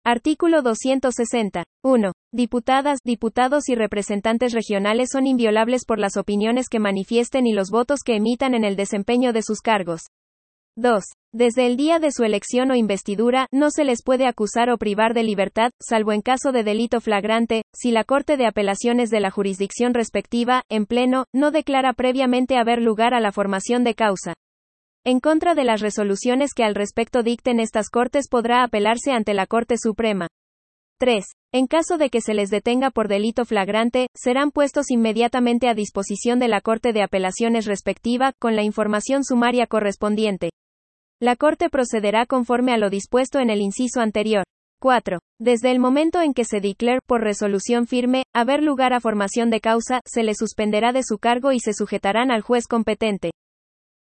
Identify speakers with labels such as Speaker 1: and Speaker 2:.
Speaker 1: Artículo 260. 1. Diputadas, diputados y representantes regionales son inviolables por las opiniones que manifiesten y los votos que emitan en el desempeño de sus cargos. 2. Desde el día de su elección o investidura, no se les puede acusar o privar de libertad, salvo en caso de delito flagrante, si la Corte de Apelaciones de la jurisdicción respectiva, en pleno, no declara previamente haber lugar a la formación de causa. En contra de las resoluciones que al respecto dicten estas Cortes podrá apelarse ante la Corte Suprema. 3. En caso de que se les detenga por delito flagrante, serán puestos inmediatamente a disposición de la Corte de Apelaciones respectiva, con la información sumaria correspondiente. La Corte procederá conforme a lo dispuesto en el inciso anterior. 4. Desde el momento en que se declare, por resolución firme, haber lugar a formación de causa, se le suspenderá de su cargo y se sujetarán al juez competente.